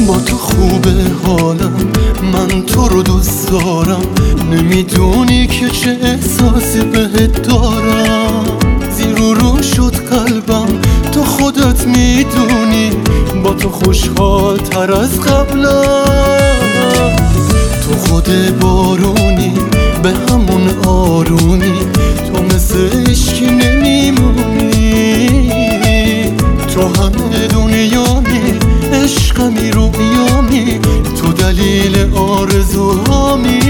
با تو خوبه حالم، من تو رو دوست دارم. نمیدونی که چه احساسی بهت دارم. زیر و رو شد قلبم، تو خودت میدونی. با تو خوشحال تر از قبلم. تو خود بارونی، به همون آرومی. تو مثل عشقی نمیمونی. تو همه دنیامی، عشقمی رویامی. تو دلیل آرزوهامی.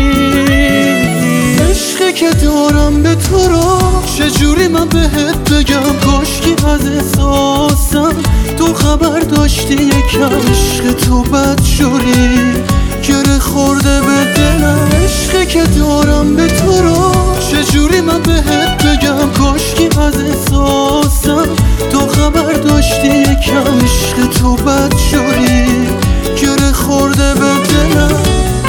عشقی که دارم به تو رو چجوری من بهت بگم؟ کاشکی از احساسم تو خبر داشتی یکم. عشق تو بدجوری گره خورده به دلم. عشقی که دارم به تو رو چجوری من بهت بگم؟ کاشکی از احساسم تو خبر داشتی یکم. عشق تو بدجوری گره خورده به دلم.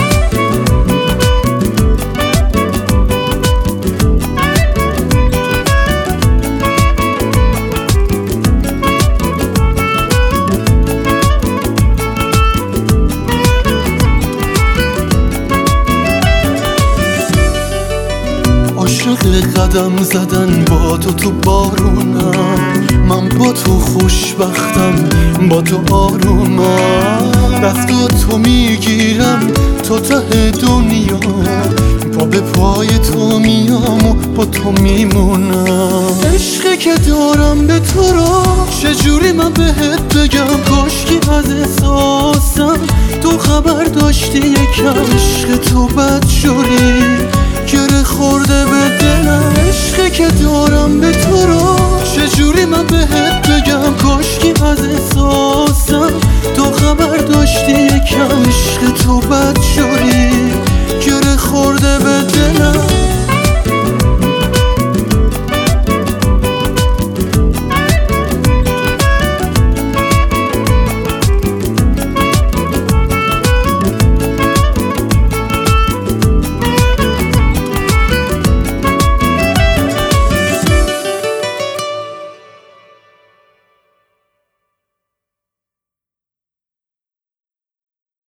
عاشق قدم زدن با تو بارونم. من با تو خوشبختم، با تو آرومم. دست تو میگیرم تو ته دنیا. پا به پای تو میام و با تو میمونم. عشقی که دارم به تو رو چجوری من بهت بگم؟ کاشکی از احساسم تو خبر داشتی یکم. عشق تو بدجوری گره خورده به دلم. عشقی که دارم به تو رو چجوری من بهت بگم؟ کاشکی از احساسم تو خبر داشتی یکم. عشق تو بدجوری گره خورده